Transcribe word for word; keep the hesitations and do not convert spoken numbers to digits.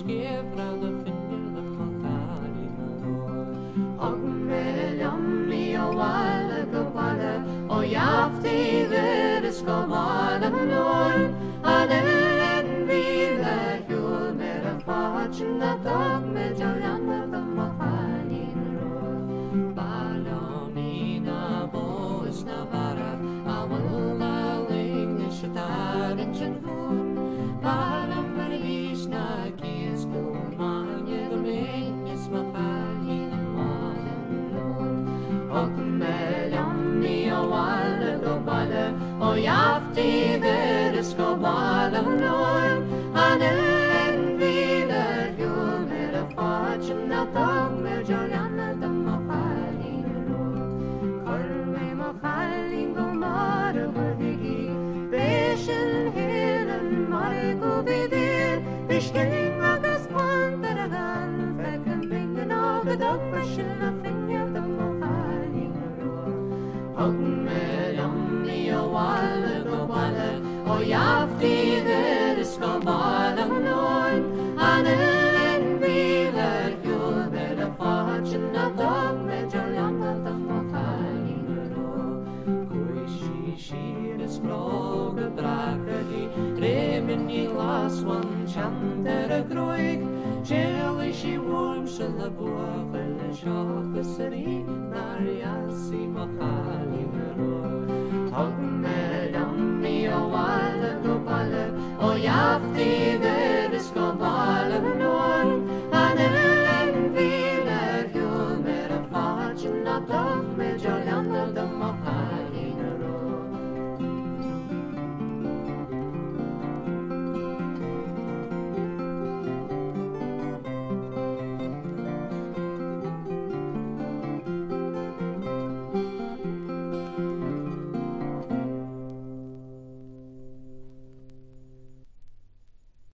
skefra the finger of Makali Ogmelami o wala gobala o yafti veris gobala nun Adelen vila yul mera fachna dog me jalana the Makali Balonina voice navara awala ling shatar and janhun Balam Marishna kis kumanya the main is Makali Ogmelami o wala gobala o yafti veris gobala nun Adelen vila yul mera fachna dog me jalana the Makali Karve Makali gomara vavigi Beshin hilan mariko vidir Bishkeling agas pantaragan Fekan bingan agadag Bashin la finya the Makali Ogmelami o wala gobala o yafti veris gobala nun Adelen vila yul mera fachna dog me jalana the Makali Kuishi shiris kroga brakadi Remini laswan chantera groig Jelly she warm shalabuach and shop the city Nariasi Makali